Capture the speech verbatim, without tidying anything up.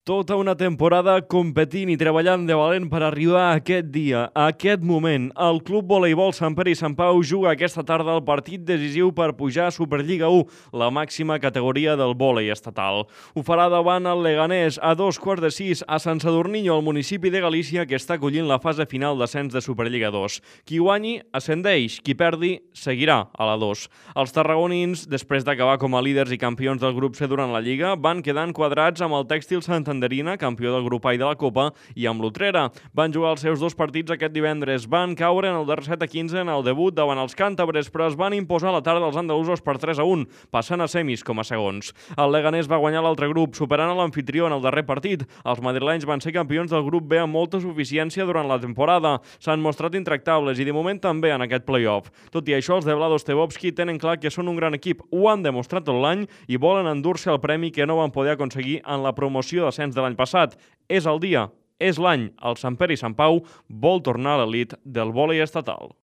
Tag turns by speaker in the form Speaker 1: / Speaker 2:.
Speaker 1: Tota una temporada competint i treballant de valent per arribar a aquest dia, a aquest moment. El Club Voleibol Sant Pere i Sant Pau juga aquesta tarda el partit decisiu per pujar a Superliga u, la màxima categoria del vòlei estatal. Ho farà davant el Leganés a dos quarts de sis a Sant Sadurniño, al municipi de Galícia, que està acollint la fase final d'ascens de Superliga dos. Qui guanyi ascendeix, qui perdi seguirà a la dos. Els tarragonins, després d'acabar com a líders i campions del grup C durant la Lliga, van quedar enquadrats amb el Tèxtil Santanderina, campió del grup A i de la Copa, i amb l'Utrera. Van jugar els seus dos partits aquest divendres. Van caure en el darrer set a quinze en el debut davant els càntabres, però es van imposar a la tarda els andalusos per tres a un, passant a semis com a segons. El Leganés va guanyar l'altre grup, superant l'amfitrió en el darrer partit. Els madrilenys van ser campions del grup B amb molta suficiència durant la temporada. S'han mostrat intractables i de moment també en aquest play-off. Tot i això, els de Vlado Stevovski tenen clar que són un gran equip. Ho han demostrat tot l'any i volen endur-se el premi que no van poder aconseguir en la promoció d'ascens de l'any passat. És el dia, és l'any. El Sant Pere i Sant Pau vol tornar a l'elit del vòlei estatal.